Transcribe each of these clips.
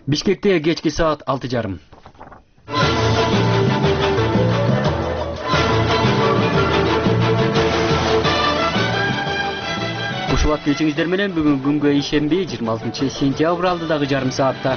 Бишкекте кечки саат 6:30. Ушул убакыт кечиңиздер менен бүгүн күнгө ишенби 26-сентябрь алдыдагы жарым саатта.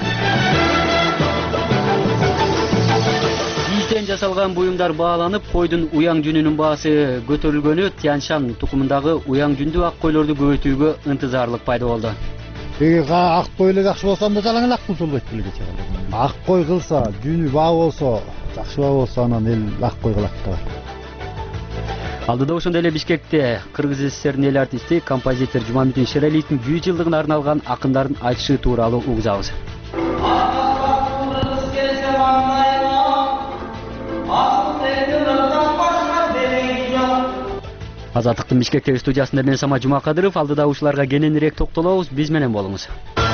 Кийизден жасалган буюмдар бааланып, койдун уяң жүнүнүн баасы көтөрүлгөнү Тяньшан тукумундагы уяң жүндүү ак койлорду көбөйтүүгө ынтызарлык пайда болду. Ак койлор жакшы болсо анда жалаң эле ак кул болбойт беле кече. Ак кой кылса, жүнү баа болсо, жакшы баа болсо анан эл ак кой кылат да. Алдыда ошондой эле Бишкекте Кыргыз СССРдин эл артисти, композитор Жумамедин Шералиевдин 100 жылдыгына арналган акындардын айтышы тууралуу угузабыз. Азаттыктын Бишкектеги студиясында мен Самат Жумакадыров, алдыда ушуларга кененирээк токтолобуз, биз менен болуңуз.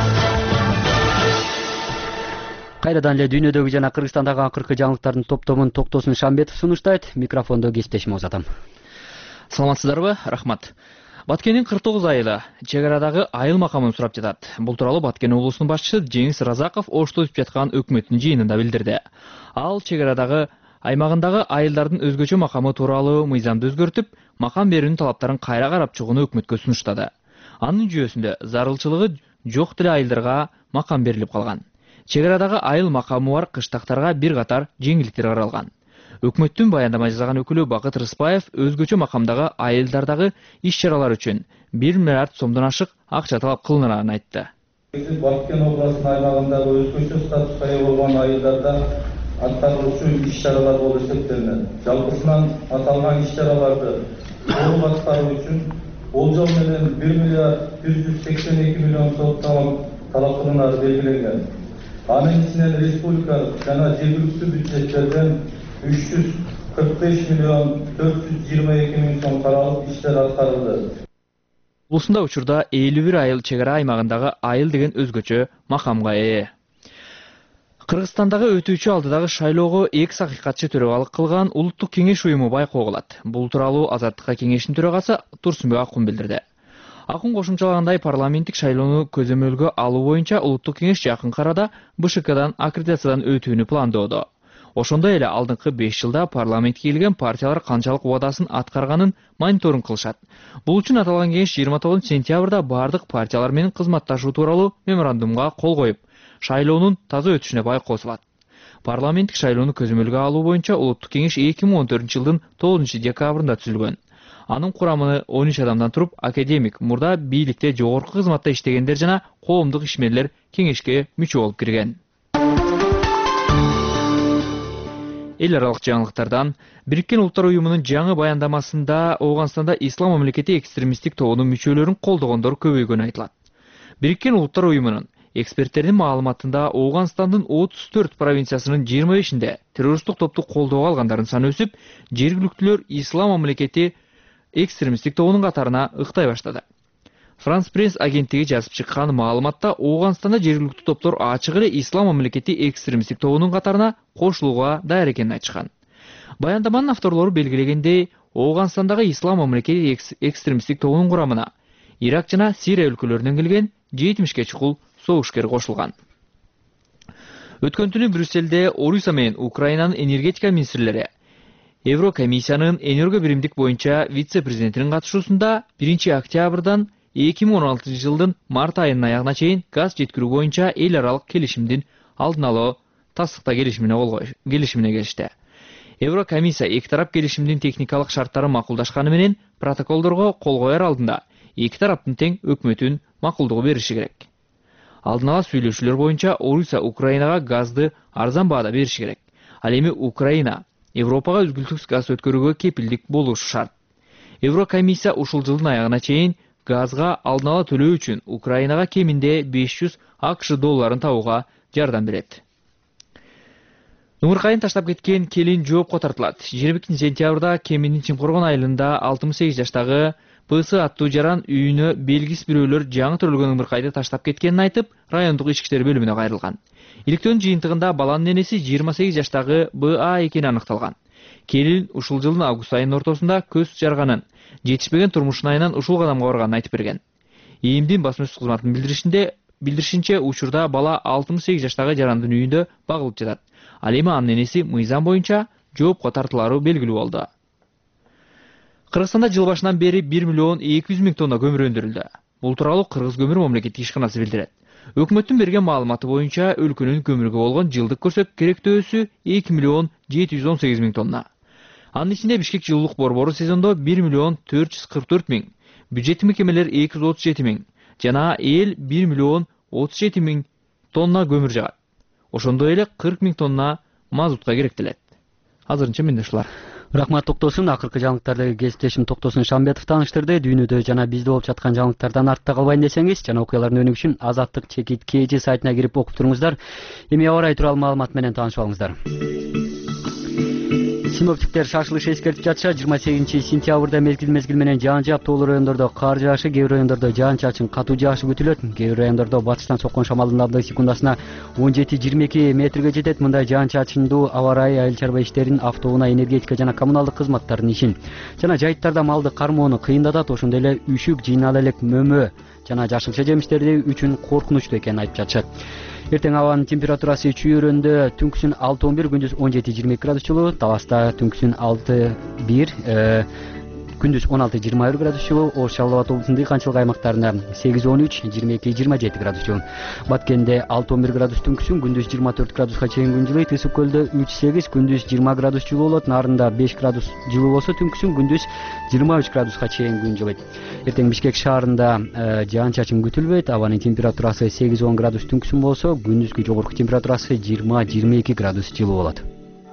Кайрадан эле дүйнөдөгү жана Кыргызстандагы акыркы жаңылыктардын топтомун Токтосун Шамбетов сунуштайт, микрофондо кесиптешим Озатам. Саламатсыздарбы? Рахмат. Баткендин 49 айылы чек арадагы айыл макамын сурап жатат. Бул тууралуу Баткен облусунун башчысы Жеңис Разаков Ошто өтүп жаткан өкмөттүн жыйынында билдирди. Ал чек арадагы аймагындагы айылдардын өзгөчө макамы тууралуу мыйзамды өзгөртүп, макам берүүнүн талаптарын кайра карап чыгууну өкмөткө сунуштады. Анын жүйөсүндө зарылчылыгы жок деле айылдарга макам берилип калган. Чек арадагы айыл макамы бар кыштактарга бир катар жеңилдиктер каралган. Өкмөттүн баяндама жасаган өкүлү Бакыт Рыспаев өзгөчө макамдагы айылдардагы иш-чаралар үчүн 1 миллиард сомдон ашык акча талап кылынганын айтты. Баткен облусунун аймагындагы өзгөчө статуска ээ болгон айылдарда аткарылуучу иш-чаралар болуп эсептелинет. Жалпысынан аталган иш-чараларды толук аткаруу үчүн болжол менен 1 миллиард 182 миллион сом талап кылынары белгиленген. Анын ичинен республикалык жана жергиликтүү бюджеттерден 345 миллион 422 миң сом каралып иштер аткарылды. Облусунда учурда 51 айыл чек ара аймагындагы айыл деген өзгөчө макамга ээ. Кыргызстандагы өтүүчү алдыдагы шайлоого экс акыйкатчы төрөгалык кылган Улуттук кеңеш уюму байкоо кылат. Бул тууралуу Азаттыкка кеңештин төрагасы Турсунбек Акун билдирди. Акун кошумчалагандай парламенттик шайлоону көзөмөлгө алуу боюнча Улуттук кеңеш жакын арада БШКдан аккредитациядан өтүүнү пландоодо. Ошондой эле алдыңкы 5 жылда парламентке келген партиялар канчалык убадасын аткарганын мониторинг кылышат. Бул үчүн аталган кеңеш 29 сентябрда бардык партиялар менен кызматташуу тууралуу меморандумга кол коюп, шайлоонун таза өтүшүнө байкоо салат. Парламенттик шайлоону көзөмөлгө алуу боюнча Улуттук кеңеш 2014 жылдын 9 декабрында түзүлгөн. Анын курамы 13 адамдан туруп, академик, мурда бийликте жогорку кызматта иштегендер жана коомдук ишмерлер кеңешке мүчө болуп кирген. Эл аралык жаңылыктардан Бириккен Улуттар уюмунун жаңы баяндамасында Ооганстанда ислам мамлекети экстремисттик тобунун мүчөлөрүн колдогондор көбөйгөнү айтылат. Бириккен Улуттар уюмунун эксперттердин маалыматында Ооганстандын 34 провинциясынын 25-inde террористтик топту колдоого алгандардын саны өсүп, жергиликтүүлөр ислам мамлекети экстремисттик тобунун катарына ыктай баштады. Франс пресс агенттиги жазып чыккан маалыматта Ооганстанда жергиликтүү топтор ачык эле ислам мамлекети экстремисттик тобунун катарына кошулууга даяр экенин айтышкан. Баяндаманын авторлору белгилегендей, Ооганстандагы ислам мамлекети экстремисттик тобунун курамына Ирак жана Сирия өлкөлөрүнөн келген 70ке чукул согушкер кошулган. Өткөн түнү Брюсселде Орусия менен Украинанын энергетика министрлери Еврокомиссиянын энерго биримдик боюнча вице-президентинин катышуусунда 1 октябрдан 2016 жылдын март айынын аягына чейин газ жеткирүү боюнча эл аралык келишимдин алдын алуу тастыкта келишимине келишти. Еврокомиссия эки тарап келишимдин техникалык шарттарын макулдашканы менен протоколдорго кол коер алдында эки тараптын тең өкмөтүн макулдугу бериши керек. Алдын ала сүйлөшүүлөр боюнча Орусия Украинага газды арзан баада бериши керек. Ал эми Украина Европага үзгүлтүксүз газ өткөрүүгө кепилдик болушу шарт. Еврокомиссия ушул жылдын аягына чейин газга алдын ала төлөө үчүн Украинага кеминде 500 АКШ долларын табууга жардам берет. Ымыркайын таштап кеткен келин жоопко тартылат. 22 сентябрда Кеминдин Чимкоргон айылында 68 жаштагы ПС аттуу жаран үйүнө белгисиз бирөөлөр жаңы төрөлгөн ымыркайды таштап кеткенин айтып, райондук ички иштер бөлүмүнө кайрылган. Иликтөөнүн жыйынтыгында баланын энеси 28 жаштагы БА экени аныкталган. Келин ушул жылдын август айынын ортосунда көз жарганын, жетишпеген турмушун айынан ушул кадамга барганын айтып берген. ИИМдин басма сөз кызматынын билдиришинде билдиришинче, учурда бала 68 жаштагы жарандын үйүндө багылып жатат. Ал эми анын энеси мыйзам боюнча жоопко тартылары белгилүү болду. Кыргызстанда жыл башынан бери 1.200.000 тонна көмүр өндүрүлдү. Бул тууралуу Кыргыз көмүр мамлекеттик ишканасы билдирет. Өкмөттүн берген маалыматы боюнча өлкөнүн көмүргө болгон жылдык көрсөт керектөөсү 2.718.000 тонна. Анын ичинде Бишкек жылуулук борбору сезондо 1.444.000, бюджет мекемелер 237.000 жана эл 1.037.000 тонна көмүр жагат. Ошондой эле 40.000 тонна мазутка керектелет. Азырынча менде ушулар. Рахмат Токтосун. Акыркы жаңылыктарды кесиптешим Токтосун Шамбетов тааныштырды. Дүйнөдө жана бизде болуп жаткан жаңылыктардан артта калбайын десеңиз, жана окуялардын өнүгүшү үчүн Азаттык чекит KG сайтына кирип окуп туруңуздар. Эми аба ырайы тууралуу маалымат менен таанышып алыңыздар. Синоптиктер шашылыш эскертип жатышат. 28-сентябрда мезгил менен жаан жаап, тоолуу райондордо кар жаашы, кээ бир райондордо жаан-чачын катуу жаашы күтүлөт. Кээ бир райондордо батыштан соккон шамалдын ылдымдыгы секундасына 17-22 метрге жетет. Мындай жаан-чачындуу аба ырайы айыл чарба иштерин, автоунаа, энергетика жана коммуналдык кызматтардын ишин жана жайыттарда малды кармоону кыйындатат. Ошондой эле үшүк, жыйнал элек мөмө жана жашылча жемиштерди үчүн коркунучтуу экенин айтып жатышат. Эртең абанын температурасы чүйөрөндө түнкүсүн 6-11, күндүз 17-22 градус жылуу, таласта түнкүсүн 6-1, күндүз 16-21 градус жылуу, Ош Жалал Абад облусунун дыйканчылык аймактарында 8-13, 22-27 градус жылуу. Баткенде 6-11 градус түнкүсүн, күндүз 24 градуска чейин күн жылыйт. Ысык көлдө 3-8, күндүз 20 градус жылуу болот. Нарында 5 градус жылуу болсо, түнкүсүн, күндүз 23 градуска чейин күн жылыйт. Эртең Бишкек шаарында жаан-чачын күтүлбөйт. Абанын температурасы 8-10 градус түнкүсүн болсо, күндүзгү жогорку температурасы 20-22 градус жылуу болот.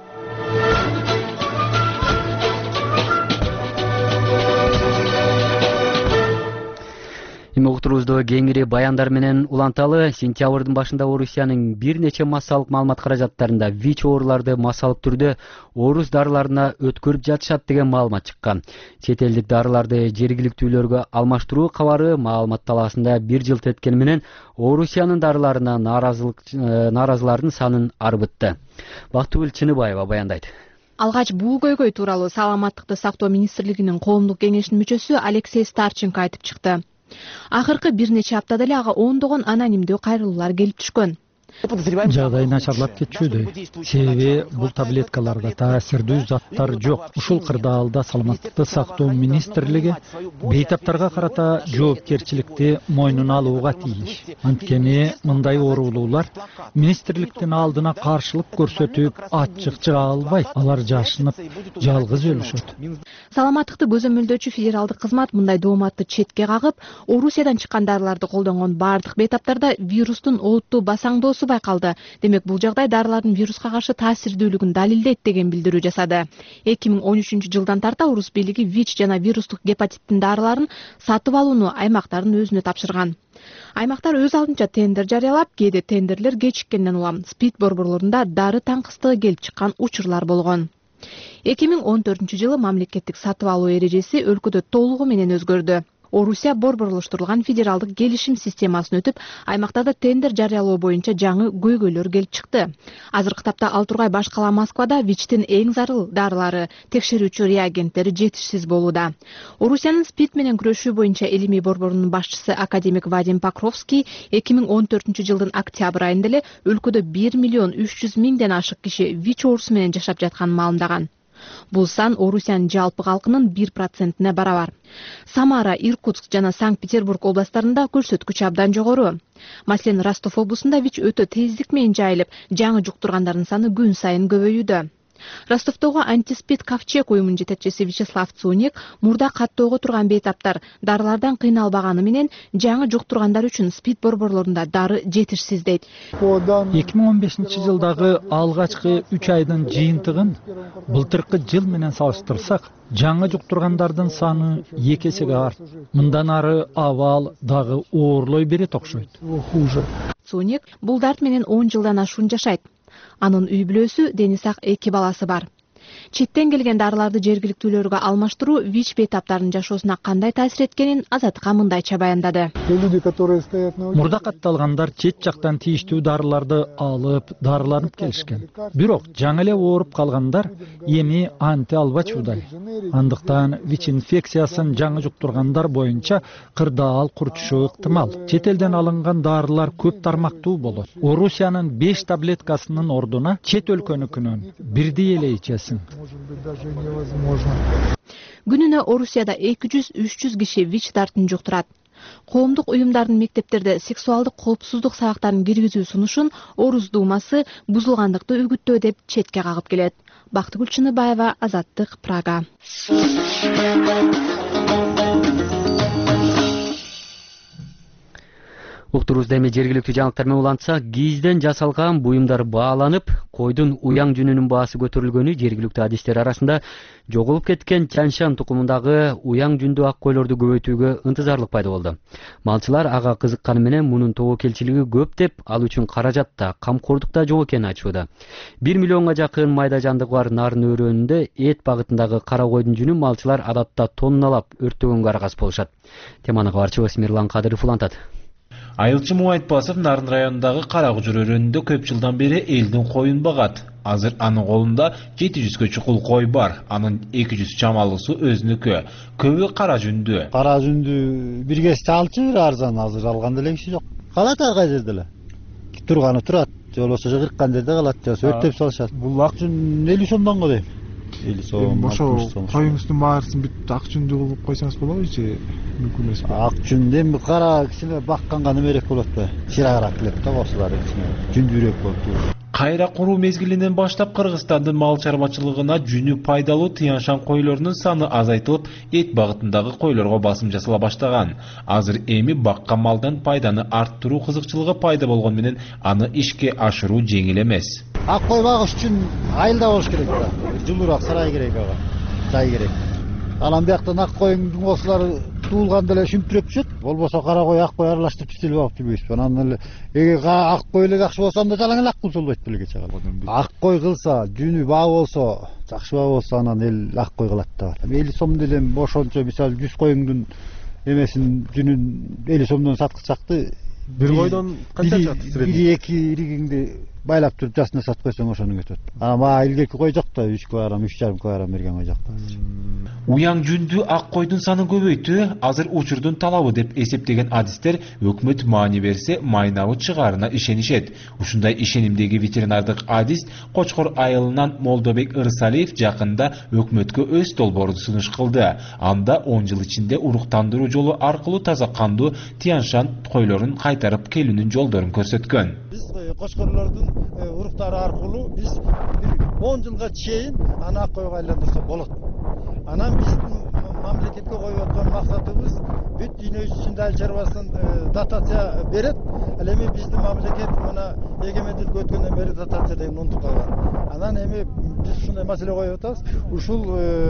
Эми уктуруубузду кеңири баяндар менен уланталы. Сентябрдын башында Орусиянын бир нече массалык маалымат каражаттарында ВИЧ ооруларды массалык түрдө орус дарыларына өткөрүп жатышат деген маалымат чыккан. Чет элдик дарыларды жергиликтүүлөргө алмаштыруу кабары маалымат талаасында бир жыл теткени менен Орусиянын дарыларына нааразылардын санын арбытты. Бактыгүл Чыныбаева баяндайт. Алгач бул көйгөй тууралуу Саламаттыкты сактоо министрлигинин коомдук кеңешинин мүчөсү Алексей Старченко айтып чыкты. Акыркы бир нече аптада эле ага ондогон анонимдүү кайрылуулар келип түшкөн. Жагдай начарлап кетчүдөй. Себеби бул таблеткаларда таасирдүү заттар жок. Ушул кырдаалда Саламаттыкты сактоо министрлиги бейтаптарга карата жоопкерчиликти мойнуна алууга тийиш. Анткени мындай оорулуулар министрликтин алдына каршылык көрсөтүп ачык чыга албайт. Алар жашынып, жалгыз өлүшөт. Саламаттыкты көзөмөлдөөчү федералдык кызмат мындай дооматты четке кагып, Орусиядан чыккан дарыларды колдонгон бардык бейтаптарда вирустун олуттуу басаңдоосу байкалды. Демек бул жагдай дарылардын вируска каршы таасирдүүлүгүн далилдейт деген билдирүү жасады. 2013 жылдан тарта Орус бийлиги ВИЧ жана вирустук гепатиттин дарыларын сатып алууну аймактардын өзүнө тапшырган. Аймактар өз алдынча тендер жарыялап, кээде тендерлер кечиккенден улам СПИД борборлорунда дары таңкыстыгы келип чыккан учурлар болгон. 2014 жылы мамлекеттик сатып алуу эрежеси өлкөдө толугу менен өзгөрдү. Орусия борборлоштурулган федералдык келишим системасын өтүп, аймактарда тендер жарыялоо боюнча жаңы көйгөйлөр келип чыкты. Азыркы тапта ал тургай баш кала Москвада ВИЧтин эң зарыл дарылары, текшерүүчү реагенттери жетишсиз болууда. Орусиянын СПИД менен күрөшүү боюнча илимий борборунун башчысы академик Вадим Покровский 2014 жылдын октябрь айында эле өлкөдө 1.300.000 ашык киши ВИЧ оорусу менен жашап жатканын маалымдаган. Бул сан Орусиянын жалпы калкынын 1%-не барабар. Самара, Иркутск жана Санкт-Петербург областарында көрсөткүч абдан жогору. Маселен, Ростов облусунда ВИЧ өтө тездик менен жайылып, жаңы жуктургандардын саны күн сайын көбөйүүдө. Ростовдогу антиспид Ковчег уюмунун жетекчиси Вячеслав Цуник мурда каттоого турган бейтаптар дарылардан кыйналбаганы менен жаңы жуктургандар үчүн СПИД борборлорунда дары жетишсиз дейт. 2015 жылдагы алгачкы 3 айдын жыйынтыгын былтыркы жыл менен салыштырсак, жаңы жуктургандардын саны 2 эсеге артты. Мындан ары абал дагы оорлой берет окшойт. Цуник бул дарт менен 10 жылдан ашуун жашайт. Анын үй бүлөсү, дени сак 2 баласы бар. Четтен келген дарыларды жергиликтүүлөргө алмаштыруу ВИЧ бейтаптарынын жашоосуна кандай таасир эткенин Азаттыкка мындайча баяндады. Мурда катталгандар чет жактан тийиштүү дарыларды алып, дарыланып келишкен. Бирок жаңы эле ооруп калгандар эми анти албачудай. Андыктан ВИЧ инфекциясын жаңы жуктургандар боюнча кырдаал курчушу ыктымал. Чет элден алынган дарылар көп тармактуу болот. Орусиянын 5 таблеткасынын ордуна чет өлкөнүкүнөн бирдей эле ичесиң. Күнүнө Орусияда 200-300 киши ВИЧ дартын жуктурат. Коомдук уюмдардын мектептерде сексуалдык коопсуздук сабактарын киргизүү сунушун Орус Думасы бузулгандыкты үгүттөө деп четке кагып келет. Бактыгүл Чыныбаева, Азаттык, Прага. Уктурубузда эми жергиликтүү жаңылыктар менен улантсак, кийизден жасалган буюмдар бааланып, койдун уяң жүнүнүн баасы көтөрүлгөнү жергиликтүү адистер арасында жоголуп кеткен Тяньшан тукумундагы уяң жүндүү ак койлорду көбөйтүүгө ынтызарлык пайда болду. Малчылар ага кызыкканы менен мунун тобокелчилиги көп деп, ал үчүн каражат да, камкордук да жок экенин айтышууда. 1 миллионго жакын майда жандыгы бар нарын өрөөнүндө эт багытындагы кара койдун жүнүн малчылар адатта тонналап өрттөгөнгө аракас болушат. Теманы кабарчыбыз Мирлан Кадыров улантат. Айылчы Муайт Басов Нарын районундагы Кара Кужур өрөөнүндө көп жылдан бери элдин коюн багат. Азыр анын колунда 700 чукул кой бар. Анын 200 чамалуусу өзүнүкү. Көбү кара жүндүү. Кара жүндүү бир кесте алчы, бир арзан, азыр алганда эле киши жок. Калат ар кай жерде эле. Турганы турат, же болбосо 40 жерде калат, же өртөп салышат. Бул ак жүн 50 сомдон го дейм. 50 сом. Ошо коюңуздун баарысын бүт ак жүндүү кылып койсоңуз болобу же мүмкүн эмеспи? Ак жүн эми кара кичине бакканга немерек болот да. Чирагыраак келет да косулары кичине. Жүндүүрөөк болот. Кайра куруу мезгилинен баштап Кыргызстандын мал чарбачылыгына жүнү пайдалуу Тяньшан койлорунун саны азайтылып, эт багытындагы койлорго басым жасала баштаган. Азыр эми баккан малдан пайданы арттыруу кызыкчылыгы пайда болгон менен аны ишке ашыруу жеңил эмес. Ак кой багыш үчүн айылда болуш керек да. Жылуураак сарай керек ага. Жай керек. Анан бияктан ак коюңдун косулары туулганда эле шүмтүрөп түшөт. Болбосо кара кой, ак кой аралаштырып тиштелип алып жүрбөйсүзбү. Анан эле эгер ак кой эле жакшы болсо анда жалаң эле ак болбойт беле кече калган. Ак кой кылса, жүнү баа болсо, жакшы баа болсо анан эл ак кой кылат да. 50 сом делем ошончо мисалы 100 коюңдун эмесин жүнүн 50 сомдон саткычакты Бир койдон канча чат? 1-2 иригиңди байлап туруп жасына сатып койсоң ошону өтөт. Ама илгерки кой жок да, 3 килограмм, 3,5 килограмм берген кой жок да. Уяң жүндүү ак койдун санын көбөйтүү азыр учурдун талабы деп эсептеген адистер өкмөт маани берсе майнабы чыгаарына ишенишет. Ушундай ишенимдеги ветеринардык адист Кочкор айылынан Молдобек Ырсалиев жакында өкмөткө өз долбоорун сунуш кылды. Анда 10 жыл ичинде уруктандыруу жолу аркылуу таза кандуу Тяньшан койлорун кайтарып келүүнүн жолдорун көрсөткөн. Биз Кочкорлордун уруктары аркылуу биз 10 жылга чейин аны ак койго айландырса болот. Анан биздин мамлекетке коюп аткан максатыбыз бүт дүйнө жүзүндө айыл чарбасын дотация берет. Ал эми биздин мамлекет мына эгемендүүлүккө өткөндөн бери дотация деген унутуп калган. Анан эми биз ушундай маселе коюп атабыз. Ушул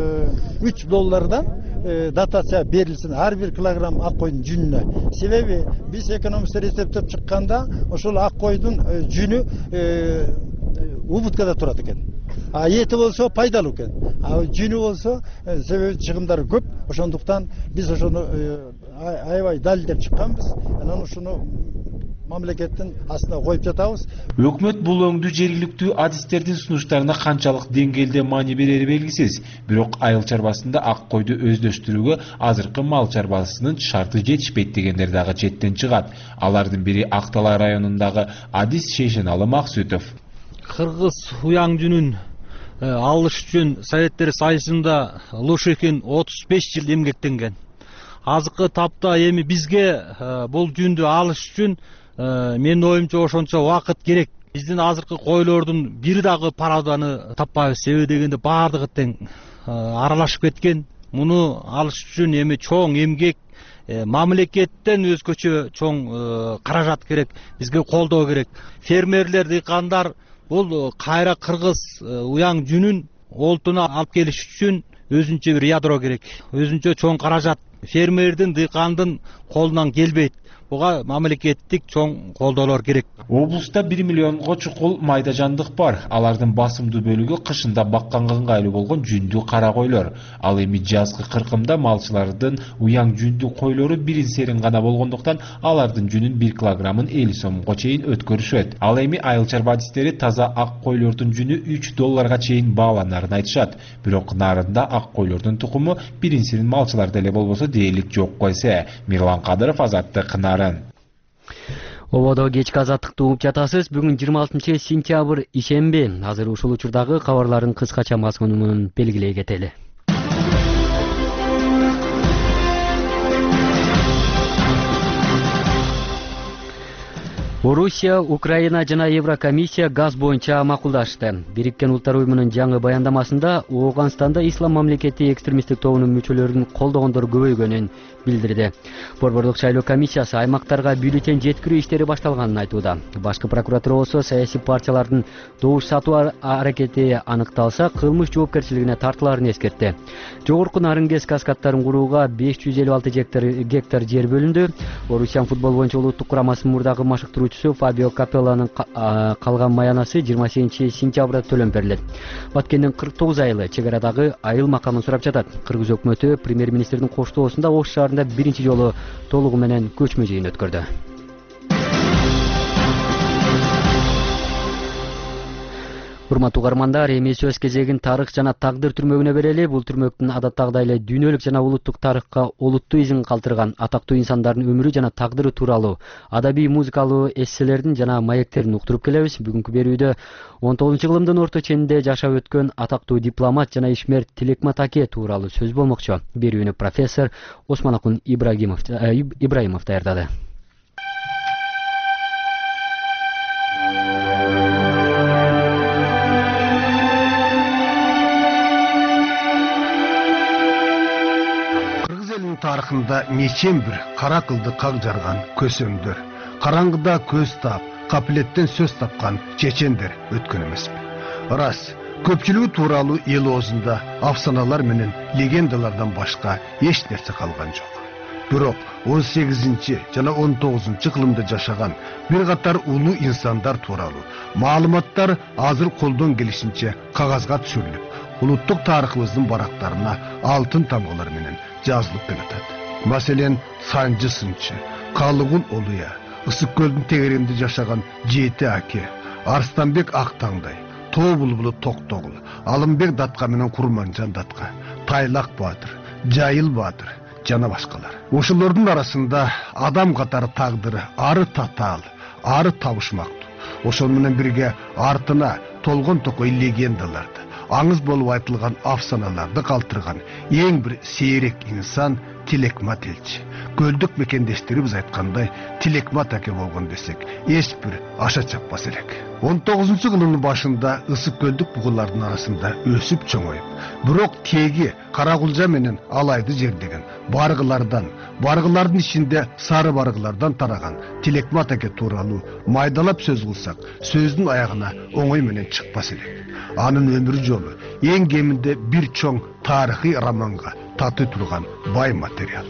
$3 дотация берилсин ар бир килограмм ак койдун жүнүнө. Себеби биз экономисттер эсептеп чыкканда ошол ак койдун жүнү убуткада турат экен. А эти болсо пайдалуу экен. А жүнү болсо себеби чыгымдары көп. Ошондуктан биз ошону аябай далилдеп чыкканбыз. Анан ушуну мамлекеттин астына коюп жатабыз. Өкмөт бул өңдүү жергиликтүү адистердин сунуштарына канчалык деңгээлде маани берери белгисиз. Бирок айыл чарбасында ак койду өздөштүрүүгө азыркы мал чарбасынын шарты жетишпейт дегендер дагы четтен чыгат. Алардын бири Актала районундагы адис Шейшеналы Максутов. Кыргыз уяң жүнүн алыш үчүн Советтер Союзунда Лушекин 35 жыл эмгектенген. Азыркы тапта эми бизге бул жүндү алыш үчүн менин оюмча ошончо убакыт керек. Биздин азыркы койлордун бири дагы параданы таппайбыз. Себеби дегенде баардыгы тең аралашып кеткен. Муну алыш үчүн эми чоң эмгек, мамлекеттен өзгөчө чоң каражат керек. Бизге колдоо керек. Фермерлер, дыйкандар бул кайра кыргыз уяң жүнүн олтуна алып келиш үчүн өзүнчө бир ядро керек. Өзүнчө чоң каражат фермердин, дыйкандын колунан келбейт. буга мамлекеттик чоң колдоолор керек. Облуста 1 миллионго чукул майда жандык бар. Алардын басымдуу бөлүгү кышында бакканга ыңгайлуу болгон жүндүү кара койлор. Ал эми жазгы кыркымда малчылардын уяң жүндүү койлору бирин-серин гана болгондуктан алардын жүнүн 1 килограммын 50 сомго чейин өткөрүшөт. Ал эми айыл чарба адистери таза ак койлордун жүнү $3 чейин бааланарын айтышат. Бирок нарында ак койлордун тукуму бирин-серин малчыларда эле болбосо дээрлик жок койсо. Мирлан Кадыров, Азаттык, Нарын. Ободо кечки азаттыкты угуп жатасыз. Бүгүн 26 сентябрь ишемби. Азыр ушул учурдагы кабарлардын кыскача мазмунун белгилей кетели. Орусия, Украина жана Еврокомиссия газ боюнча макулдашты. Бириккен Улуттар уюмунун жаңы баяндамасында Ооганстанда ислам мамлекети экстремисттик тобунун мүчөлөрүн колдогондор көбөйгөнүн билдирди. Борборлук шайлоо комиссиясы аймактарга бюллетень жеткирүү иштери башталганын айтууда. Башкы прокуратура болсо саясий партиялардын добуш сатуу аракети аныкталса, кылмыш жоопкерчилигине тартылаарын эскертти. Жогорку нарын ГЭС каскадтарын курууга 556 гектар жер бөлүндү. Орусиян футбол боюнча улуттук курамасынын мурдагы машыктыруучусу Фабио Капелланын калган маянасы 28 сентябрда төлөп берилет. Баткендин 49 айылы чек арадагы айыл макамын сурап жатат. Кыргыз өкмөтү премьер-министрдин коштоосунда Ош шаарында биринчи жолу толугу менен көчмө жыйын өткөрдү. Урматтуу угармандар, эми сөз кезегин тарых жана тагдыр түрмөгүнө берели. Бул түрмөктүн адаттагыдай эле дүйнөлүк жана улуттук тарыхка олуттуу изин калтырган атактуу инсандардын өмүрү жана тагдыры тууралуу адабий музыкалуу эсселердин жана маектерин уктуруп келебиз. Бүгүнкү берүүдө 19-кылымдын орто ченинде жашап өткөн атактуу дипломат жана ишмер Тилекмат Аке тууралуу сөз болмокчу. Берүүнү профессор Осмонакун Ибраимов даярдады. Тарыхында нечен бир кара кылды как жарган көсөмдөр, караңгыда көз таап, капилеттен сөз тапкан чечендер өткөн эмеспи. Рас, көпчүлүгү тууралуу эл оозунда афсаналар менен легендалардан башка эч нерсе калган жок. Бирок 18 жана 19 кылымда жашаган бир катар улуу инсандар тууралуу маалыматтар азыр колдон келишинче кагазга түшүрүлүп, улуттук тарыхыбыздын барактарына алтын тамгалар менен жазылып келатат. Маселен, Санжы Сынчы, Калыгул Олуя, Ысык көлдүн тегеринде жашаган Жети Аке, Арстанбек Актаңдай, Тоо Булбулу Токтогул, Алымбек Датка менен Курманжан Датка, Тайлак Баатыр, Жайыл Баатыр жана башкалар. Ошолордун арасында адам катары тагдыры ары татаал, ары табышмактуу. Ошол менен бирге артына толгон токой легендаларды, аңыз болуп айтылган афсаналарды калтырган эң бир сейрек инсан Тилекмат элчи. Көлдүк мекендештерибиз айткандай, Тилекмат Аке болгон десек, эч бир аша чаппас элек. 19-кылымдын башында ысык көлдүк бугулардын арасында өсүп чоңоюп, бирок теги Каракулжа менен Алайды жердеген баргылардын ичинде сары баргылардан тараган Тилекмат Аке тууралуу майдалап сөз кылсак, сөздүн аягына оңой менен чыкпас элек. Анын өмүр жолу эң кеминде бир чоң тарыхый романга татый турган бай материал.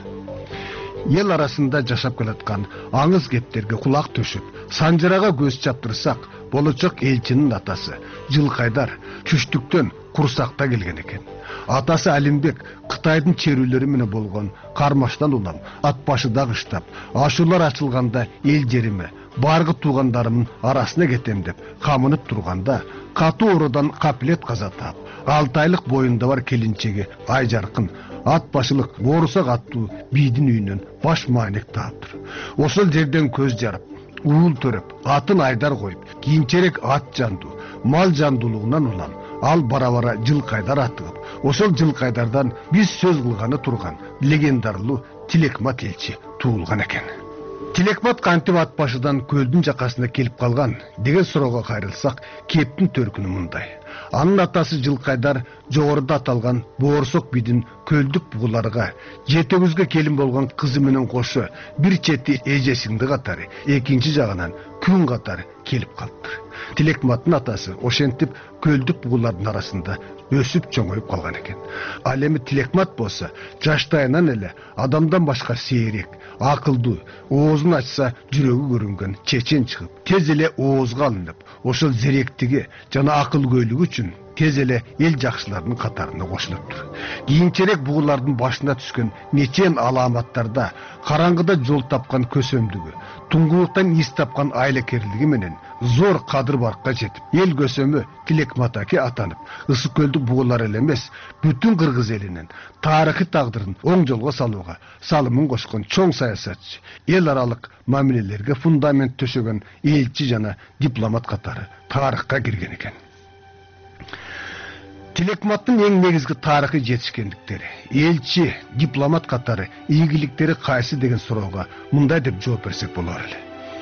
Ел арасында жашап келаткан аңыз кептерге кулак төшүп, санжарага көз чаптырсак, болочок элчинин атасы Жылкайдар Чүштүктөн Курсакта келген экен. Атасы Алимбек Кытайдын черүүлөрү менен болгон кармаштан улам ат башыда кыштап, ашуулар ачылганда эл жериме, баргы туугандарымдын арасына кетем деп камынып турганда, катуу оорудан капилет каза таап, 6 айлык боюнда бар келинчеги Айжаркын ат башылык боорусак аттуу бийдин үйүнөн баш маанек тааптыр. Ошол жерден көз жарып, уул төрөп, атын Айдар коюп, кийинчерээк ат жанду, мал жандуулугунан улам ал бара-бара Жылкайдар аттыгып, ошол Жылкайдардан биз сөз кылганы турган легендарлуу Тилекмат элчи туулган экен. Тилекмат кантип ат башыдан көлдүн жакасына келип калган деген суроого кайрылсак, кептин төркүнү мындай. Анын атасы Жылкайдар жогоруда аталган боорсок бидин көлдүк бугуларга жетегүзгө келин болгон кызы менен кошо бир чети эжесинди катары, экинчи жагынан күн катары келип калыптыр. Тилекматтын атасы ошентип көлдүк бугулардын арасында өсүп чоңоюп калган экен. Ал эми Тилекмат болсо жаштайынан эле адамдан башка сейрек, акылдуу, оозун ачса жүрөгү көрүнгөн чечен чыгып, тез эле оозго алынып, ошол зеректиги жана акылгөйлүгү үчүн тез эле эл жакшылардын катарына кошулуптур. Кийинчерээк бугулардын башына түскөн нечен аламаттарда караңгыда жол тапкан көсөмдүгү, туңгулуктан ис тапкан айлакерлиги менен зор кадыр баркка жетип, эл көсөмү Тилекмат аке атанып, ысык көлдүк бугулар эле эмес, бүтүн кыргыз элинин тарыхый тагдырын оң жолго салууга салымын кошкон чоң саясатчы, эл аралык мамилелерге фундамент төшөгөн элчи жана дипломат катары тарыхка кирген экен. Тилекматтын эң негизги тарыхый жетишкендиктери, элчи, дипломат катары ийгиликтери кайсы деген суроого мындай деп жооп берсек болор эле.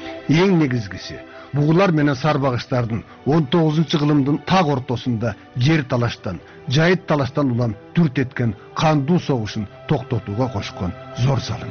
Эң негизгиси бугулар менен сарбагычтардын 19-кылымдын так ортосунда жер талаштан, жайыт талаштан улам дүрт эткен кандуу согушун токтотууга кошкон зор салымы.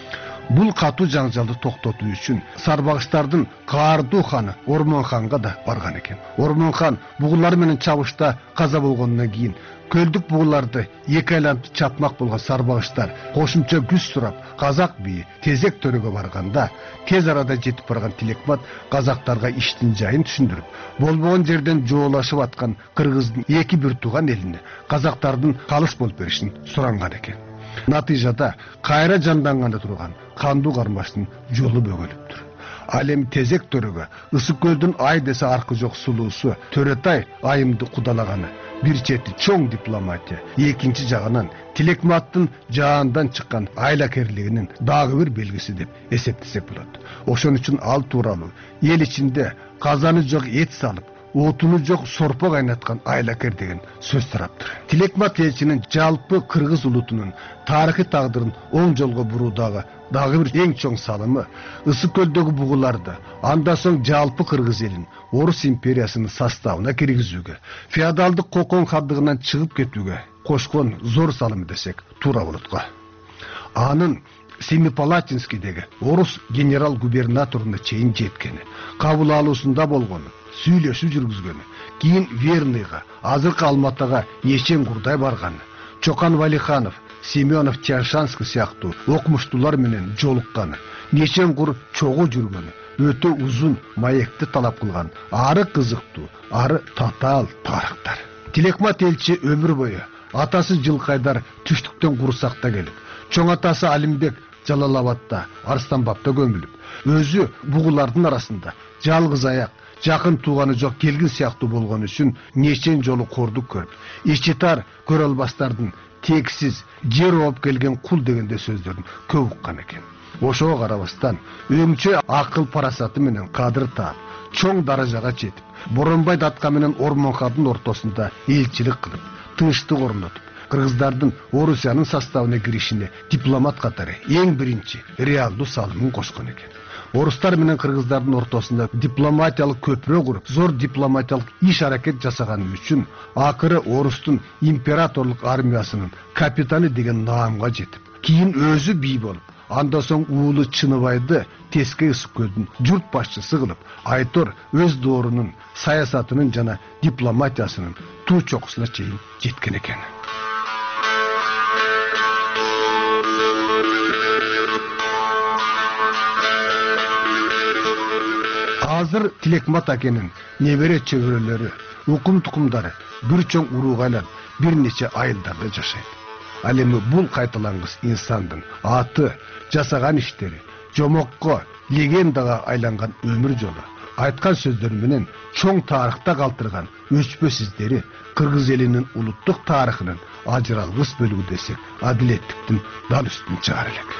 Бул катуу жаңжалды токтотуу үчүн сарбагычтардын каардуу ханы Ормон ханга да барган экен. Ормон хан бугулар менен чабышта каза болгондон кийин көлдүк бугуларды эки айлантып чапмак болгон сарбагычтар кошумча күч сурап казак бийи Тезек төрөгө барганда, тез арада жетип барган Тилекмат казактарга иштин жайын түшүндүрүп, болбогон жерден жоолашып аткан кыргыздын эки бир тууган элине казактардын калыс болуп беришин суранган экен. Натыйжада кайра жанданганда турган кандуу кармаштын жолу бөгөлүптүр. Ал эми Тезек төрөгө ысык көлдүн ай десе аркы жок сулуусу Төретай айымды кудалаганы бир чети чоң дипломатия, экинчи жагынан Тилекматтын жаандан чыккан айлакерлигинин дагы бир белгиси деп эсептесек болот. Ошон үчүн ал тууралуу эл ичинде казаны жок эт салып, отуну жок сорпо кайнаткан айлакер деген сөз тараптыр. Тилекмат элчинин жалпы кыргыз улутунун тарыхый тагдырын оң жолго буруудагы дагы бир эң чоң салымы ысык көлдөгү бугуларды андан соң жалпы кыргыз элин Орус империясынын составына киргизүүгө, феодалдык кокон хандыгынан чыгып кетүүгө кошкон зор салымы десек туура болот го. Анын Семипалатинскийдеги Орус генерал-губернаторуна чейин жеткени, кабыл алуусунда болгону, сүйлөшүү жүргүзгөнү, кийин Верныйга, азыркы Алматыга нечен курдай барганы, Чокан Валиханов, Семенов, Тяншанский сыяктуу окумуштуулар менен жолукканы, нечен кур чогуу жүргөнү, өтө узун маекти талап кылган, ары кызыктуу, ары татаал тарыхтар. Тилекмат элчи өмүр бою атасы Жылкайдар түштүктөн курсакта келип, чоң атасы Алимбек Жалалабадта, Арстанбапта көмүлүп, өзү бугулардын арасында жалгыз аяк, жакын тууганы жок келгин сыяктуу болгон үчүн нечен жолу кордук көрүп, ичи тар көрө албастардын тексиз жер ооп келген кул дегенде сөздөрүн көп уккан экен. Ошого карабастан өңчө акыл парасаты менен кадыр таап, чоң даражага жетип, Боронбай датка менен Ормон хандын ортосунда элчилик кылып, тынчтык орнотуп, кыргыздардын Орусиянын составына киришине дипломат катары эң биринчи реалдуу салымын кошкон экен. Орустар менен кыргыздардын ортосунда дипломатиялык көпүрө куруп, зор дипломатиялык иш-аракет жасаганы үчүн акыры Орустун императорлук армиясынын капитаны деген наамга жетип, кийин өзү бий болуп, андан соң уулу Чыныбайды Тескей ысык көлдүн журт башчысы кылып, Айтор өз доорунун, саясатынын жана дипломатиясынын туу чокусуна чейин жеткен экен. Азыр Тилекмат акенин небере чөбөрөлөрү, укум тукумдары бир чоң урууга айланып, бир нече айылдарда жашайт. Ал эми бул кайталангыс инсандын аты, жасаган иштери, жомокко, легендага айланган өмүр жолу, айткан сөздөрү менен чоң тарыхта калтырган өчпөс издери кыргыз элинин улуттук тарыхынын ажыралгыс бөлүгү десек, адилеттиктин дал үстүн чыгар элек.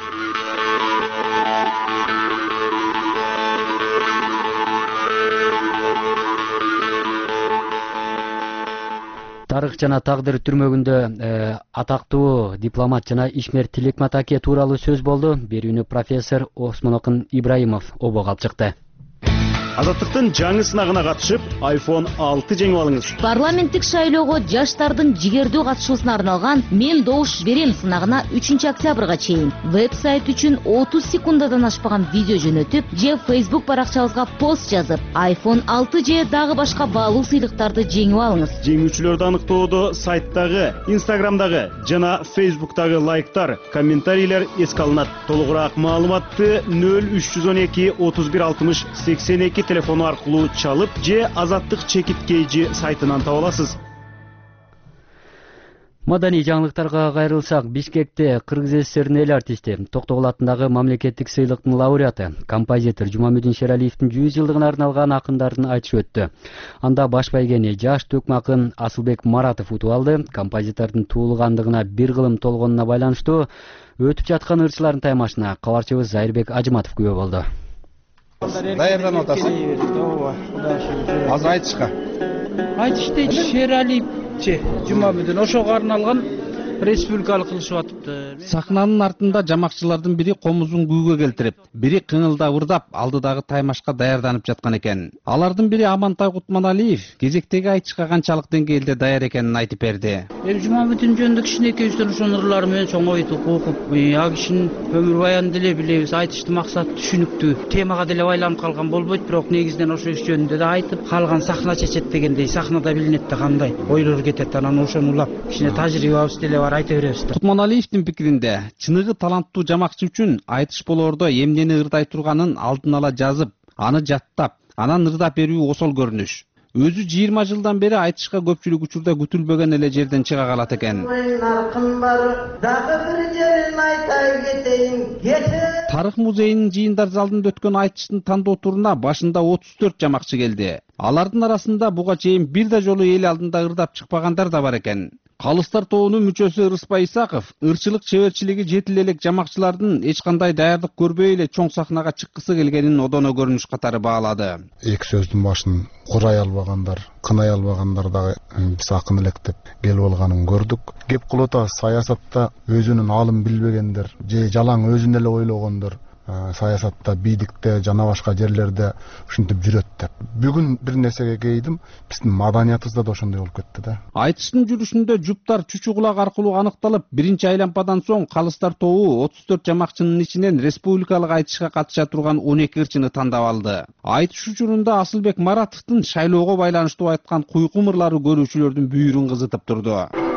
Тарых жана тагдыр түрмөгүндө атактуу дипломат жана ишмер Тилекмат аке тууралуу сөз болду. Берүүнү профессор Осмонокун Ибраимов обого алып чыкты. Азаттыктын жаңы сынагына катышып, iPhone 6 жеңип алыңыз. Парламенттик шайлоого жаштардын жигердүү катышуусуна арналган «Мен добуш берем» сынагына 3 октябрга чейин веб-сайт үчүн 30 секундадан ашпаган видео жөнөтүп, же Facebook баракчабызга пост жазып, iPhone 6 же дагы башка баалуу сыйлыктарды жеңип алыңыз. Жеңүүчүлөрдү аныктоодо сайттагы, Instagramдагы жана Facebooktагы лайктар, комментарийлер эске алынат. Толугураак маалыматты 0312 31 60 82 телефону аркылуу чалып же Азаттык чекиткейжи сайтынан таба аласыз. Маданий жаңылыктарга кайрылсак, Бишкекте Кыргыз ССРдин эл артисти, Токтогул атындагы мамлекеттик сыйлыктын лауреаты, композитор Жумамүдүн Шералиевдин 100 жылдыгына арналган акындардын айтышы өттү. Анда баш байгени жаш төкмө акын Асылбек Маратов утуп алды. Композитордун туулгандыгына бир кылым толгонуна байланыштуу өтүп жаткан ырчылардын таймашына кабарчыбыз Зайырбек Ажыматов күбө болду. Даярданып атасың? Ооба, Кудай шүгүр. Азыр айтышка. Айтышты Шералиевчи Жумамүдүн ошого арналган республикалык кылышып атыпты. Сахнанын артында жамакчылардын бири комузун күүгө келтирип, бири кыңылдап ырдап, алдыдагы таймашка даярданып жаткан экен. Алардын бири Амантай Кутманалиев кезектеги айтышка канчалык деңгээлде даяр экенин айтып берди. Жумамүдүн жөнүндө кичинекейибизден ошонун ырлары менен чоң ойтуп окуп, а кишинин өмүр баянын деле билебиз. Айтыштын максаты түшүнүктүү, темага деле байланып калган болбойт, бирок негизинен ошо иш жөнүндө да айтып, калган сахна чечет дегендей, сахнада билинет да кандай ойлор кетет, анан ошону улап, кичине тажрыйбабыз деле бар. Кутманалиевдин пикиринде, чыныгы таланттуу жамакчы үчүн айтыш болоордо эмнени ырдай турганын алдын ала жазып, аны жаттап, анан ырдап берүү осол көрүнүш. Өзү 20 жылдан бери айтышка көпчүлүк учурда күтүлбөгөн эле жерден чыга калат экен. Тарых музейинин жыйындар залында өткөн айтыштын тандоо туруна башында 34 жамакчы келди. Алардын арасында буга чейин бир да жолу эл алдында ырдап чыкпагандар да бар экен. Калыстар тобунун мүчөсү Ырыспай Исаков ырчылык чеберчилиги жетил элек жамакчылардын эч кандай даярдык көрбөй эле чоң сахнага чыккысы келгенин одоно көрүнүш катары баалады. Эки сөздүн башын курай албагандар, кынай албагандар дагы биз акын элек деп келип алганын көрдүк. Кеп кылып саясатта өзүнүн алым билбегендер, же жалаң өзүн эле ойлогондор саясатта, бийликте жана башка жерлерде ушинтип жүрөт деп. Бүгүн бир нерсеге кейдим, биздин маданиятыбызда да ошондой болуп кетти да. Айтыштын жүрүшүндө жуптар чүчү кулак аркылуу аныкталып, биринчи айлампадан соң калыстар тобу 34 жамакчынын ичинен республикалык айтышка катыша турган 12 ырчыны тандап алды. Айтыш учурунда Асылбек Маратовдун шайлоого байланыштуу айткан куйкум ырлары көрүүчүлөрдүн бүйүрүн кызытып турду.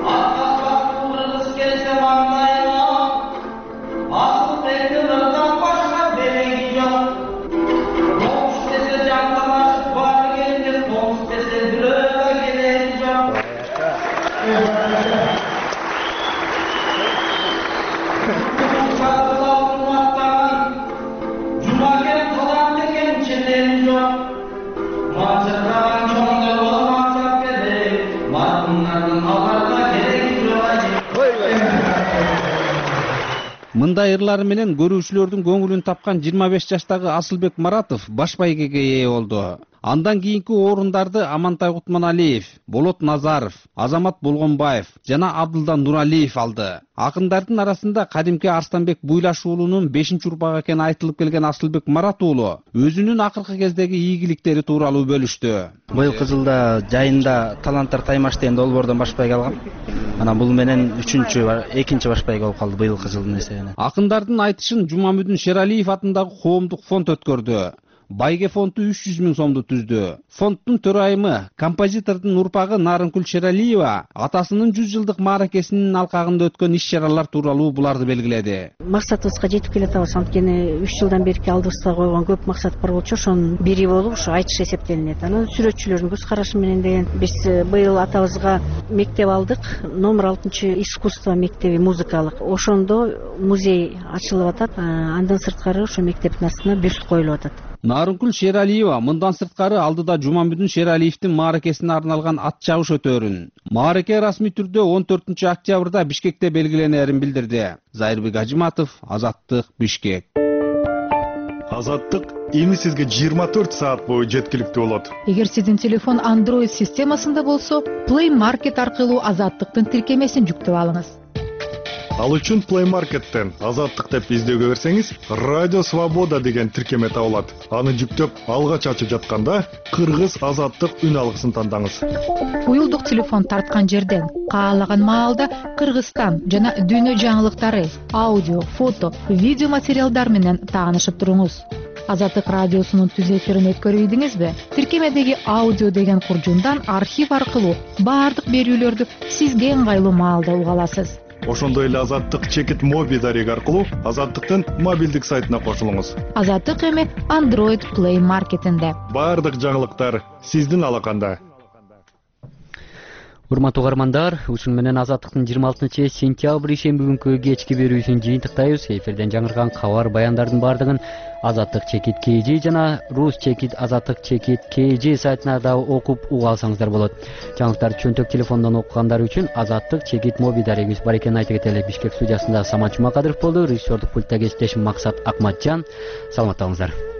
Мындай ырлары менен көрүүчүлөрдүн көңүлүн тапкан 25 жаштагы Асылбек Маратов баш байгеге ээ болду. Андан кийинки орундарды Амантай Кутманалиев, Болот Назаров, Азамат Болгонбаев жана Абдылда Нуралиев алды. Акындардын арасында кадимки Арстанбек Буйлаш уулунун 5-урпагы экени айтылып келген Асылбек Марат уулу өзүнүн акыркы кездеги ийгиликтери тууралуу бөлүштү. Быйылкы жылда жайында таланттар таймаш деген долбоордон баш байге алгам. Анан бул менен экинчи баш байге болуп калды быйылкы жылдын эсебинен. Акындардын айтышын Жумамүдүн Шералиев атындагы коомдук фонд өткөрдү. Байге фонду 300 000 сомду түздү. Фонддун төрайымы, композитордун урпагы Нарынкүл Шералиева атасынын 100 жылдык мааракесинин алкагында өткөн иш-чаралар тууралуу буларды белгиледи. Максатыбызга жетип келатабыз, анткени 3 жылдан берки алдыбызда койгон көп максат бар болчу, ошонун бири болуп ушу айтыш эсептелинет. Анан сүрөтчүлөрдүн көз карашы менен деген биз быйыл атабызга мектеп алдык, номер 6 искусство мектеби музыкалык. Ошондо музей ачылып атат. Андан сырткары ошо мектептин астына бюст коюлуп атат. Нарынкүл Шералиева мындан сырткары алдыда Жумамүдүн Шералиевдин мааракесине арналган ат чабыш өтөөрүн. Маараке расмий түрдө 14 октябрда Бишкекте белгиленерин билдирди. Зайырбек Ажыматов, Азаттык, Бишкек. Азаттык эми сизге 24 саат бою жеткиликтүү болот. Эгер сиздин телефон Android системасында болсо, Play Market аркылуу Азаттыктын тиркемесин жүктөп алыңыз. Ал үчүн Play Markеттен Азаттык деп издөөгө берсеңиз, Радио Свобода деген тиркеме табылат. Аны жүктөп, алгач ачып жатканда Кыргыз Азаттык үн алгысын тандаңыз. Уюлдук телефон тарткан жерден каалаган маалда Кыргызстан жана дүйнө жаңылыктары, аудио, фото, видео материалдар менен таанышып туруңуз. Азаттык радиосунун түз эфирин өткөрүйдүңүзбү? Тиркемедеги аудио деген куржундан архив аркылуу баардык берүүлөрдү сизге ыңгайлуу маалда уга аласыз. Ошондой эле Азаттык чекит моби дареги аркылуу Азаттыктын мобилдик сайтына кошулуңуз. Азаттык эми Android Play Marketинде. Баардык жаңылыктар сиздин алаканда. Урматтуу угармандар, ушун менен Азаттыктын 26-сентябрь ишемби күнкү кечки берүүсүн жыйынтыктайбыз. Эфирден жаңырган кабар баяндардын баардыгын Азаттык чекит KG жана Рус чекит Азаттык чекит KG сайтына да окуп уга алсаңыздар болот. Жаңылыктарды чөнтөк телефондон окугандар үчүн Азаттык чекит моби дарегибиз бар экенин айтып кетели. Бишкек студиясында Самат Жумакадыров болду, режиссердук пультта кесиптешим Максат Акматжан. Саламатта болуңуздар.